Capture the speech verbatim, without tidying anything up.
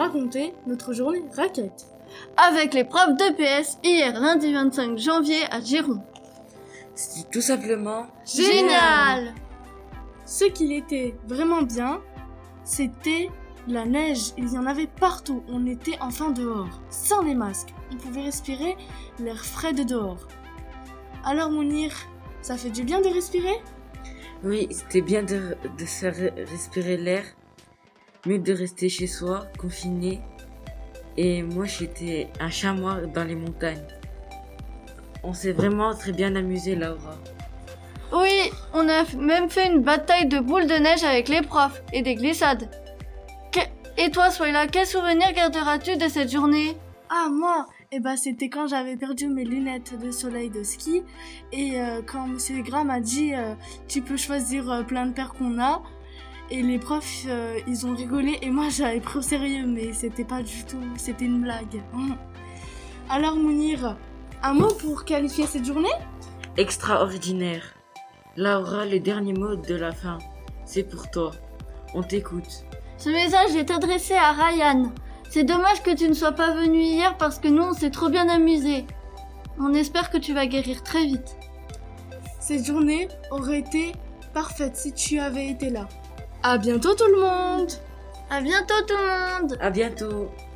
raconter notre journée raquette. Avec l'épreuve d'E P S hier lundi vingt-cinq janvier à Giron. C'était tout simplement génial. Ce qu'il était vraiment bien, c'était la neige. Il y en avait partout. On était enfin dehors, sans les masques. On pouvait respirer l'air frais de dehors. Alors Mounir, ça fait du bien de respirer ? Oui, c'était bien de, de se faire respirer l'air, mieux de rester chez soi, confiné. Et moi, j'étais un chamois dans les montagnes. On s'est vraiment très bien amusé, Laura. Oui, on a même fait une bataille de boules de neige avec les profs et des glissades. Que... Et toi, Soyla, quel souvenir garderas-tu de cette journée ? Ah, moi, eh ben, c'était quand j'avais perdu mes lunettes de soleil de ski et euh, quand Monsieur Gra m'a dit euh, tu peux choisir euh, plein de paires qu'on a, et les profs euh, ils ont rigolé et moi j'avais pris au sérieux, mais c'était pas du tout, c'était une blague. Alors Mounir, un mot pour qualifier cette journée ? Extraordinaire. Laura, le dernier mot de la fin, c'est pour toi. On t'écoute. Ce message est adressé à Ryan. C'est dommage que tu ne sois pas venu hier parce que nous on s'est trop bien amusés. On espère que tu vas guérir très vite. Cette journée aurait été parfaite si tu avais été là. À bientôt tout le monde. À bientôt tout le monde. À bientôt.